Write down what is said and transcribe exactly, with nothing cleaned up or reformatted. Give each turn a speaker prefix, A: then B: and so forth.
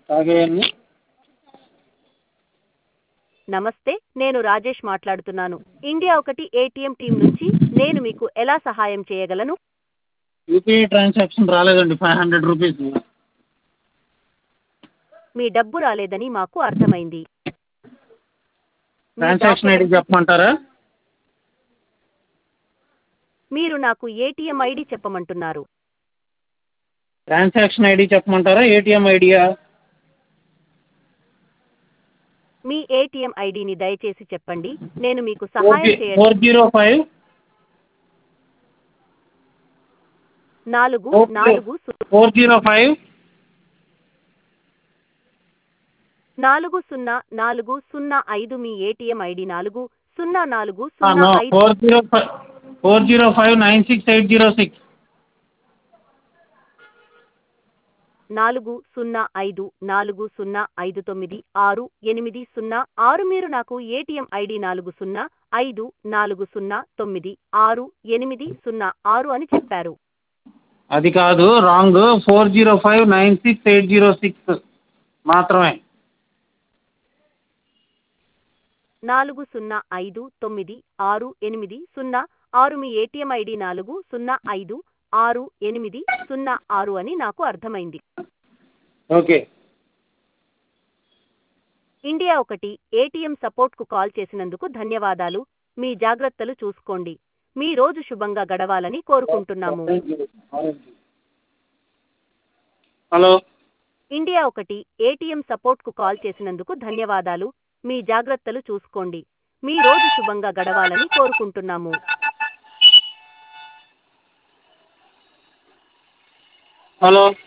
A: తాగేయన్ని.
B: నమస్తే, నేను రాజేష్ మాట్లాడుతున్నాను. ఇండియా ఒకటి ఏటీఎం టీం నుంచి. నేను మీకు ఎలా సహాయం చేయగలను?
A: యూపీఐ ట్రాన్సాక్షన్ రాలేదండి, ఫైవ్ హండ్రెడ్ రూపీస్.
B: మీ డబ్బు రాలేదని మాకు అర్థమైంది. మీ
A: ట్రాన్సాక్షన్ ఐడి
B: డాక్యుమెంట్స్
A: చెప్పమంటారా?
B: మీరు నాకు ఏటీఎం ఐడి చెప్పమంటున్నారు.
A: ట్రాన్సాక్షన్ ఐడి చెప్పమంటారా, ఏటీఎం ఐడియా?
B: మీ ఏటీఎం ఐడిని దయచేసి చెప్పండి. నేను మీకు
A: ఫోర్
B: సహాయం
A: జీ
B: చేయడం.
A: ఫోర్ జీరో ఫైవ్
B: నాలుగు నాలుగు సు-
A: ఫోర్ జీరో ఫైవ్
B: నాలుగు సున్నా నాలుగు సున్నా ఐదు. మీ ఏటీఎం ఐడి నాలుగు సున్నా నాలుగు సున్నా ఐదు.
A: Four zero five four zero five nine six eight zero six.
B: నాలుగు సున్నా ఐదు నాలుగు సున్నా ఐదు తొమ్మిది ఆరు ఎనిమిది సున్నా ఆరు. మీరు నాకు ఏటీఎం ఐడి నాలుగు సున్నా ఐదు నాలుగు సున్నా తొమ్మిది ఆరు ఎనిమిది సున్నా ఆరు అని చెప్పారు.
A: అది కాదు, wrong. Four zero five nine six eight zero six మాత్రమే.
B: నాలుగు సున్నా ఐదు తొమ్మిది ఆరు ఎనిమిది సున్నా ఆరు. మీ ఏటీఎం ఐడి నాలుగు సున్నా ఐదు ఆరు ఎనిమిది సున్నా ఆరు అని నాకు అర్థమైంది.
A: ఓకే.
B: ఇండియా ఒకటి ఏటీఎం సపోర్ట్కు కాల్ చేసినందుకు ధన్యవాదాలు. మీ జాగ్రత్తలు చూసుకోండి. మీ రోజు శుభంగా గడవాలని కోరుకుంటున్నాము.
A: హలో.
B: ఇండియా ఒకటి ఏటీఎం సపోర్ట్కు కాల్ చేసినందుకు ధన్యవాదాలు. మీ జాగ్రత్తలు చూసుకోండి. మీ రోజు శుభంగా గడవాలని కోరుకుంటున్నాము.
A: హలో.